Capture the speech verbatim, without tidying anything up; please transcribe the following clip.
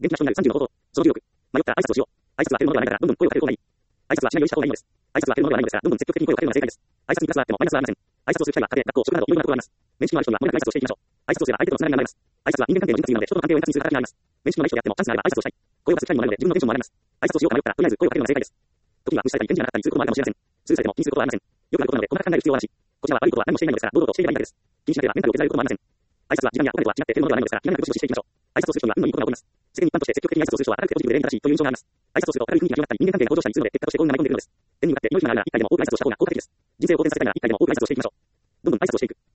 元気な人になるさんじゅうの方法。そのじゅうろく。迷ったら挨拶をしよう。挨拶は減るものではないから、どんどん声をかける方がいい。挨拶はしないようにした方がいいのです。挨拶は減るものではないのですが、どんどん積極的に声をかけるのが正解です。挨拶にプラスはあってもマイナスはありません。挨拶をする機会は家庭、学校、職場などいろいろなところがあります。面識のある人にはもれなく挨拶をしていきましょう。挨拶をすれば相手とのつながりが生まれます。挨拶は人間関係の輪郭というので人との関係を円滑にする形になります。面識のない人であってもチャンスがあれば挨拶をしたい。声を出す機会にもなるので自分のテンションも上がります。挨拶をしようか迷ったらとりあえず声をかけるのが正解です。時には無視されたり返事がなかったりすることもあるかもしれません。スルーされても気にすることはありません。よくあることなので細かく考える必要はなし。こちらは悪いことは何もしていないのですが、堂々としていればいいだけです。気にしなければメンタルを削られることもありません。挨拶は時間やお金とは違って減るものではないのですが、気になることをしていきましょう。挨拶をする人には運のいいことが起こります。世間一般として積極的に挨拶をする人は明るくてポジティブで礼儀正しいという印象があります。挨拶をすると明るい雰囲気が広がったり人間関係が向上したりするので結果として幸運が舞い込んでくるのです。縁に向かって良い日があるなら一回でも多く挨拶をした方が効果的です。人生を肯定させたいなら一回でも多く挨拶をしていきましょう。どんどん挨拶をしていく。